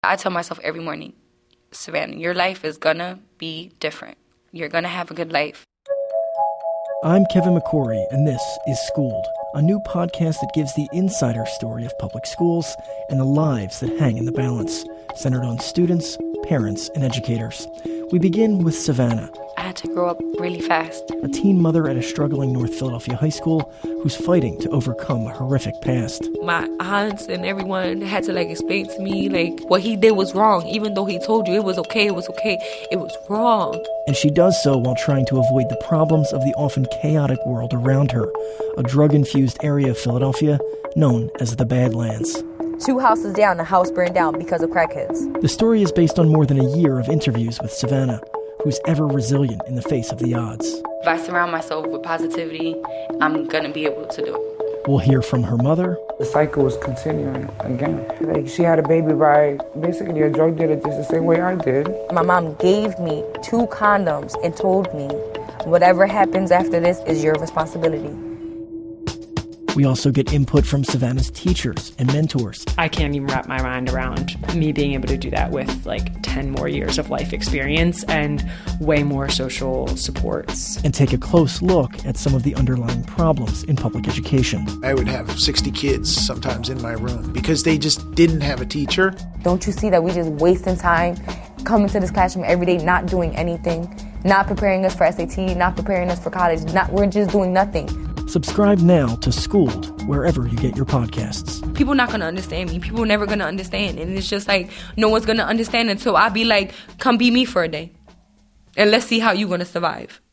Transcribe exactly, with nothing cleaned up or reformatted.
I tell myself every morning, Savannah, your life is gonna be different. You're gonna have a good life. I'm Kevin McCory, and this is Schooled, a new podcast that gives the insider story of public schools and the lives that hang in the balance, centered on students, parents, and educators. We begin with Savannah. I had to grow up really fast. A teen mother at a struggling North Philadelphia high school who's fighting to overcome a horrific past. My aunts and everyone had to like explain to me like what he did was wrong, even though he told you it was okay, it was okay, it was wrong. And she does so while trying to avoid the problems of the often chaotic world around her, a drug-infused area of Philadelphia known as the Badlands. Two houses down, the house burned down because of crackheads. The story is based on more than a year of interviews with Savannah, who's ever resilient in the face of the odds. If I surround myself with positivity, I'm gonna be able to do it. We'll hear from her mother. The cycle was continuing again. Like, she had a baby by basically a drug dealer just the same way I did. My mom gave me two condoms and told me, whatever happens after this is your responsibility. We also get input from Savannah's teachers and mentors. I can't even wrap my mind around me being able to do that with like ten more years of life experience and way more social supports. And take a close look at some of the underlying problems in public education. I would have sixty kids sometimes in my room because they just didn't have a teacher. Don't you see that we just wasting time coming to this classroom every day, not doing anything, not preparing us for S A T, not preparing us for college, not we're just doing nothing. Subscribe now to Schooled, wherever you get your podcasts. People not going to understand me. People never going to understand. And it's just like, no one's going to understand until I be like, come be me for a day. And let's see how you're going to survive.